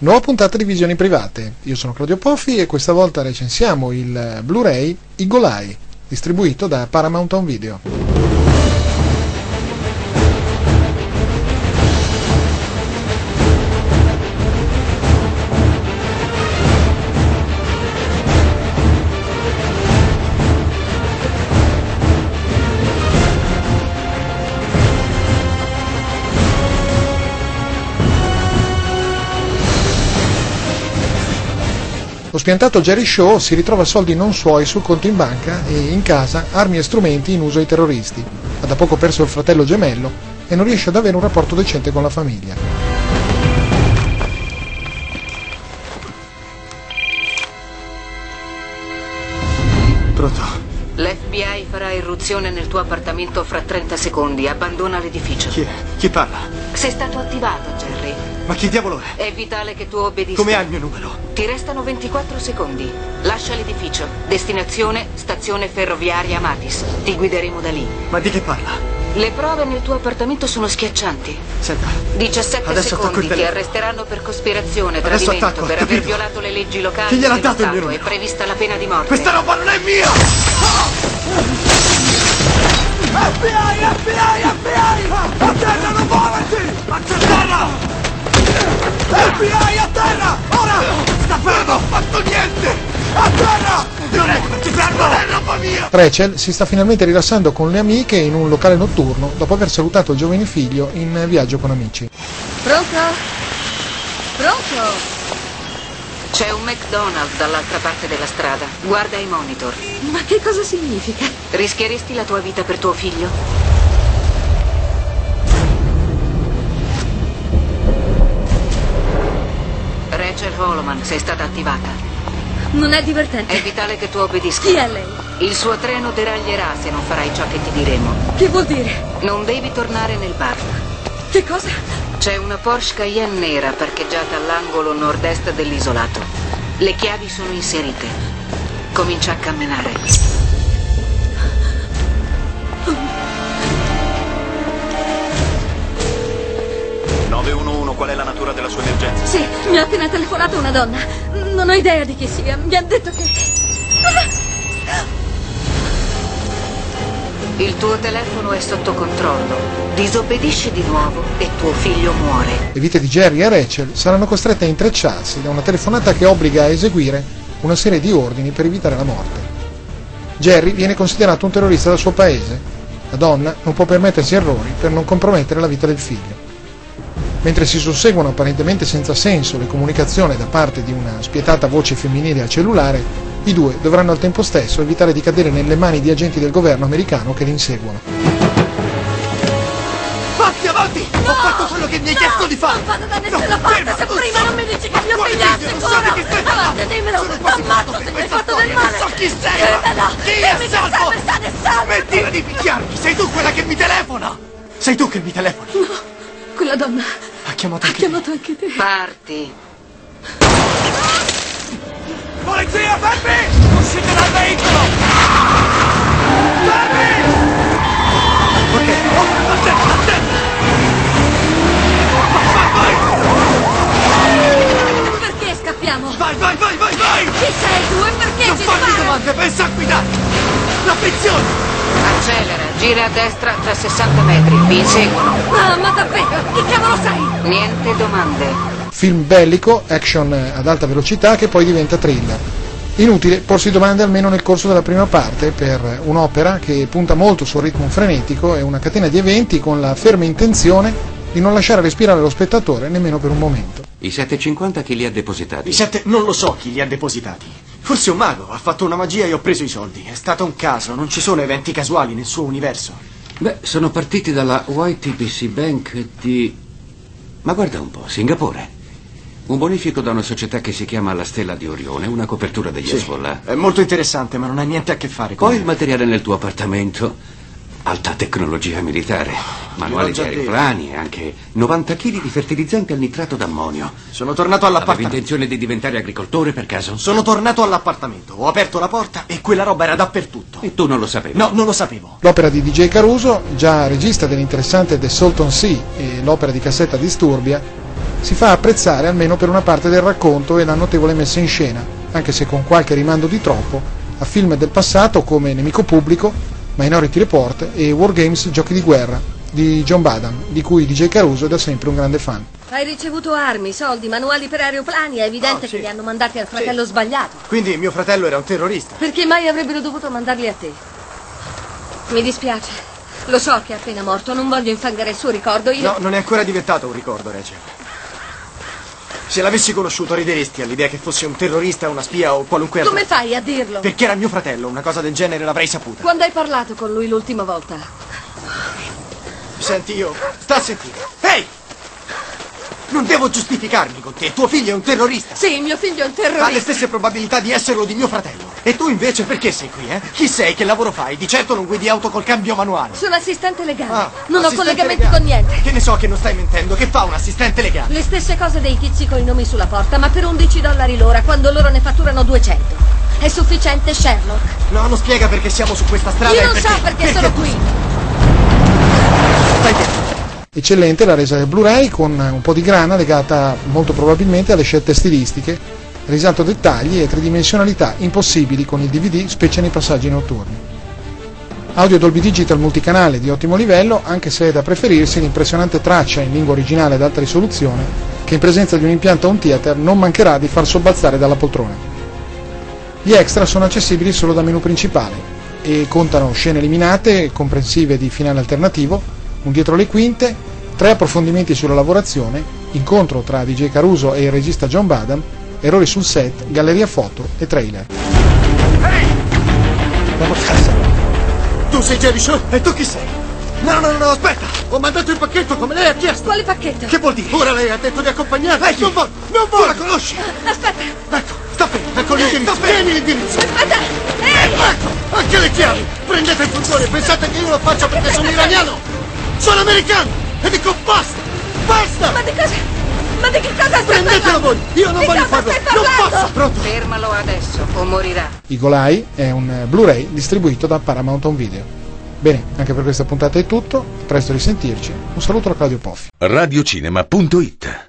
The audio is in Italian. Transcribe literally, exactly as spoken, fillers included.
Nuova puntata di Visioni Private. Io sono Claudio Poffi e questa volta recensiamo il Blu-ray Eagle Eye, distribuito da Paramount Home Video. Lo spiantato Jerry Shaw si ritrova soldi non suoi sul conto in banca e in casa armi e strumenti in uso ai terroristi. Ha da poco perso il fratello gemello e non riesce ad avere un rapporto decente con la famiglia. Pronto? L'F B I farà irruzione nel tuo appartamento fra trenta secondi. Abbandona l'edificio. Chi è? Chi parla? Sei stato attivato, Jerry. Ma chi diavolo è? È vitale che tu obbedisca. Come hai il mio numero? Ti restano ventiquattro secondi. Lascia l'edificio. Destinazione, stazione ferroviaria Matis. Ti guideremo da lì. Ma di che parla? Le prove nel tuo appartamento sono schiaccianti. Senta. diciassette Adesso secondi. attacco il Ti arresteranno per cospirazione, Adesso tradimento, attacco, per capito? aver violato le leggi locali. Chi gliel'ha dello dato il mio Stato. È numero? prevista la pena di morte. Questa roba non è mia! F B I! F B I! F B I! A terra, non muoverti! A terra! F B I, a terra! Ora! Sta fermo! Non ho fatto niente! A terra! Non è che ti fermo! Non è roba mia! Rachel si sta finalmente rilassando con le amiche in un locale notturno dopo aver salutato il giovane figlio in viaggio con amici. Pronto? Pronto? C'è un McDonald's dall'altra parte della strada. Guarda i monitor. Ma che cosa significa? Rischieresti la tua vita per tuo figlio? Rachel Holloman, sei stata attivata. Non è divertente. È vitale che tu obbedisca. Chi è lei? Il suo treno deraglierà se non farai ciò che ti diremo. Che vuol dire? Non devi tornare nel bar. Che cosa? C'è una Porsche Cayenne nera parcheggiata all'angolo nord-est dell'isolato. Le chiavi sono inserite. Comincia a camminare. nove uno uno, qual è la natura della sua emergenza? Sì, mi ha appena telefonato una donna. Non ho idea di chi sia. Mi ha detto che... Il tuo telefono è sotto controllo. Disobbedisci di nuovo e tuo figlio muore. Le vite di Jerry e Rachel saranno costrette a intrecciarsi da una telefonata che obbliga a eseguire una serie di ordini per evitare la morte. Jerry viene considerato un terrorista del suo paese. La donna non può permettersi errori per non compromettere la vita del figlio. Mentre si susseguono apparentemente senza senso le comunicazioni da parte di una spietata voce femminile al cellulare, i due dovranno al tempo stesso evitare di cadere nelle mani di agenti del governo americano che li inseguono. Passi avanti! No! Ho fatto quello che mi hai No! chiesto di fare! Non vado da nessuna No, parte ferma, se lo prima so. non mi dici che mio Quale figlio è figlio? Non sicuro! so di chi stai Avanti, parlando! dimmelo! Sono quasi T'ammazzo morto se per mi hai questa fatto del storia, male! non so chi sei! Dimmelo! Chi è Dimmi che salvo? serve, state salvo! Smettila di picchiarmi! Sei tu quella che mi telefona! Sei tu che mi telefoni! No, quella donna Ha chiamato ha anche chiamato anche te. Parti. Polizia, fermi! Uscite dal veicolo! Fermi! Ok, oh, attenta, attenta! Vai, vai! Perché scappiamo? Vai, vai, vai, vai, vai! Chi sei tu e perché Non ci farmi spari? domande, pensa a guidare! La frizione! Accelera, gira a destra tra sessanta metri. Vi inseguono. Ah, ma davvero? Chi cavolo sei? Niente domande. Film bellico, action ad alta velocità che poi diventa thriller. Inutile porsi domande almeno nel corso della prima parte per un'opera che punta molto sul ritmo frenetico e una catena di eventi con la ferma intenzione di non lasciare respirare lo spettatore nemmeno per un momento. I sette e cinquanta chi li ha depositati? I sette... non lo so chi li ha depositati. Forse un mago, ha fatto una magia e ho preso i soldi. È stato un caso, non ci sono eventi casuali nel suo universo. Beh, sono partiti dalla Y T B C Bank di... Ma guarda un po', Singapore. Un bonifico da una società che si chiama La Stella di Orione, una copertura degli Sì, Hezbollah. è molto interessante, ma non ha niente a che fare con... Poi il materiale nel tuo appartamento, alta tecnologia militare, manuali di già aeroplani e anche novanta chili di fertilizzante al nitrato d'ammonio. Sono tornato Avevi all'appartamento. intenzione di diventare agricoltore per caso? Sono tornato all'appartamento, ho aperto la porta e quella roba era dappertutto. E tu non lo sapevi? No, non lo sapevo. L'opera di D J Caruso, già regista dell'interessante The Salton Sea e l'opera di cassetta Disturbia, si fa apprezzare almeno per una parte del racconto e la notevole messa in scena, anche se con qualche rimando di troppo, a film del passato come Nemico Pubblico, Minority Report e War Games Giochi di guerra di John Badham, di cui D J Caruso è da sempre un grande fan. Hai ricevuto armi, soldi, manuali per aeroplani, è evidente Oh, sì. che li hanno mandati al fratello Sì. sbagliato. Quindi mio fratello era un terrorista. Perché mai avrebbero dovuto mandarli a te? Mi dispiace. Lo so che è appena morto, non voglio infangare il suo ricordo. Io... No, non è ancora diventato un ricordo, Rachel. Se l'avessi conosciuto rideresti all'idea che fosse un terrorista, una spia o qualunque altra. Come fai a dirlo? Perché era mio fratello, una cosa del genere l'avrei saputa. Quando hai parlato con lui l'ultima volta? Senti, io... Sta a sentire. Ehi! Non devo giustificarmi con te, tuo figlio è un terrorista. Sì, mio figlio è un terrorista. Ha le stesse probabilità di esserlo di mio fratello. E tu invece perché sei qui, eh? Chi sei? Che lavoro fai? Di certo non guidi auto col cambio manuale. Sono assistente legale. Ah, non ho assistente collegamenti legale. con niente. Che ne so che non stai mentendo. Che fa un assistente legale? Le stesse cose dei tizi con i nomi sulla porta, ma per undici dollari l'ora, quando loro ne fatturano duecento. È sufficiente, Sherlock? No, non spiega perché siamo su questa strada. Io e non perché... so perché, sono qui. Stai dietro. Eccellente la resa del Blu-ray, con un po' di grana legata molto probabilmente alle scelte stilistiche, risalto dettagli e tridimensionalità impossibili con il D V D, specie nei passaggi notturni. Audio Dolby Digital multicanale di ottimo livello, anche se è da preferirsi l'impressionante traccia in lingua originale ad alta risoluzione, che in presenza di un impianto home theater non mancherà di far sobbalzare dalla poltrona. Gli extra sono accessibili solo da menu principale e contano scene eliminate, comprensive di finale alternativo, un dietro le quinte, tre approfondimenti sulla lavorazione, incontro tra D J Caruso e il regista John Badham, errori sul set, galleria foto e trailer. Ehi! Vamos casa. Tu sei Jerry Shaw? E tu chi sei? No, no, no, no, aspetta! Ho mandato il pacchetto come lei ha chiesto! Quale pacchetto? Che vuol dire? Ora lei ha detto di accompagnarmi! Lei non vuole! Non vuole! Tu la conosci! Aspetta! Ecco, sta fermo! Ecco l'indirizzo! Tieni l'indirizzo! Aspetta! Ehi! Ecco! Anche le chiavi! Prendete il furgone! Pensate che io lo faccia perché sono iraniano! Sono americano! E dico basta! Basta! Ma di cosa? Ma di che cosa stai Prendetelo parlando? voi! Io non Di voglio cosa farlo! stai Non parlando? posso! Pronto? Fermalo adesso o morirà. Eagle Eye è un Blu-ray distribuito da Paramount Home Video. Bene, anche per questa puntata è tutto, presto a risentirci, un saluto da Claudio Poffi. radiocinema punto it